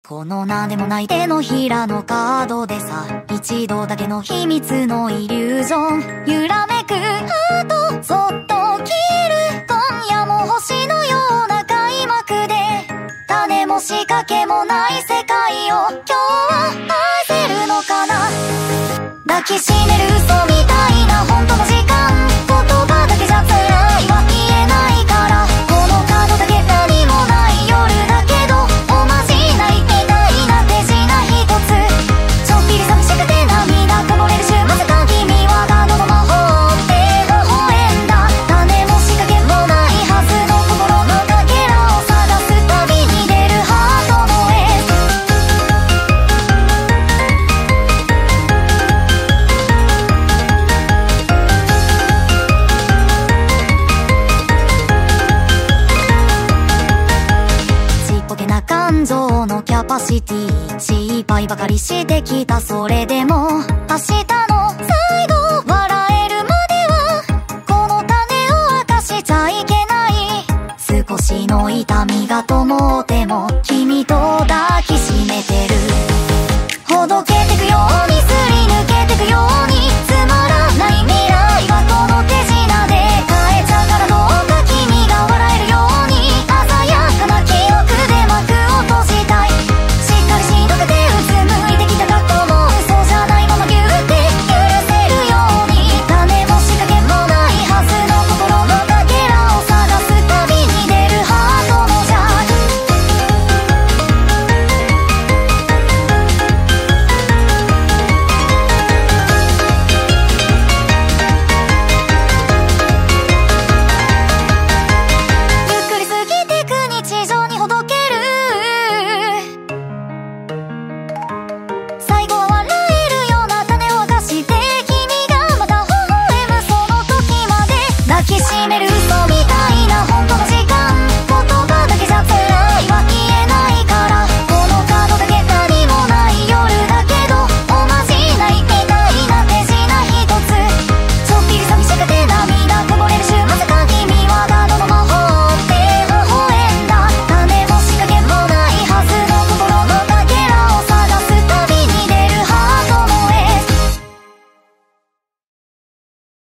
この何でもない手のひらのカードでさ、一度だけの秘密のイリュージョン、揺らめくハートそっと消える。今夜も星のような開幕で、種も仕掛けもない世界を今日は愛せるのかな。抱きしめる嘘みたいな本当の時間、言葉だけじゃ辛いは言えないから、このカードだけ何もない夜だけど、おまじないみたいな手品一つ、ちょっぴり寂しくて涙こぼれる週末か。君はカードの魔法って微笑んだ。種も仕掛けもないはずの心のかけらを探す旅に出るハートの絵。ちっぽけな感情のキャパシティ、心配ばかりしてきた。それでも明日の最後笑えるまではこの種を明かしちゃいけない。少しの痛みが灯っても